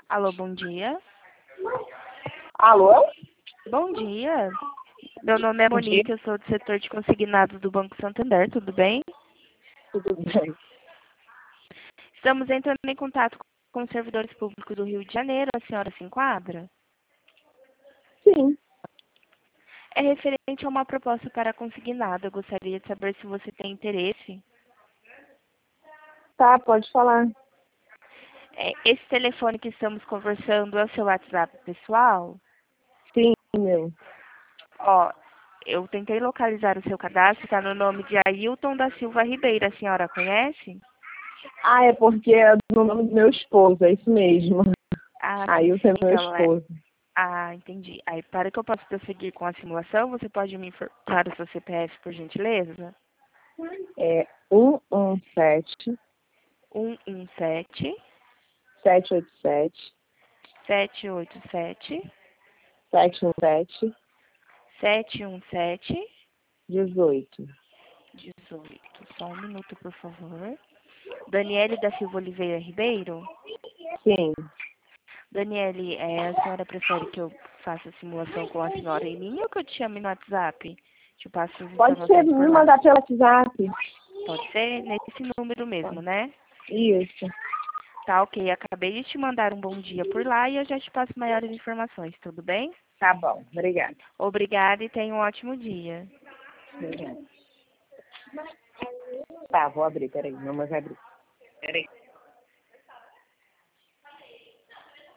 Alô, bom dia. Alô? Bom dia. Meu nome é Bom dia. Monique, eu sou do setor de consignados do Banco Santander, tudo bem? Tudo bem? Estamos entrando em contato com os servidores públicos do Rio de Janeiro. A senhora se enquadra? Sim. É referente a uma proposta para consignado. Eu gostaria de saber se você tem interesse. Tá, pode falar. Esse telefone que estamos conversando é o seu WhatsApp pessoal? Sim, meu. Ó, eu tentei localizar o seu cadastro, está no nome de Ailton da Silva Ribeiro. A senhora conhece? Ah, é porque é no nome do meu esposo, é isso mesmo. Ah, sim. Ailton é meu Então, esposo. entendi. Aí, para que eu possa prosseguir com a simulação, você pode me informar o seu CPF, por gentileza? É 117 117 787 787 717 717 18. 18. Só um minuto, por favor. Daniele da Silva Oliveira Ribeiro? Sim. Daniele, a senhora prefere que eu faça a simulação com a senhora em linha ou que eu te chame no WhatsApp? Te passo as Pode ser informações me por lá. mandar pelo WhatsApp. Pode ser nesse número mesmo, né? Isso. Tá, ok. Acabei de te mandar um bom dia por lá e eu já te passo maiores informações, tudo bem? Tá bom, obrigada. Obrigada e tenha um ótimo dia. Obrigada. Tá, vou abrir, peraí. Não, mas vai abrir. Peraí.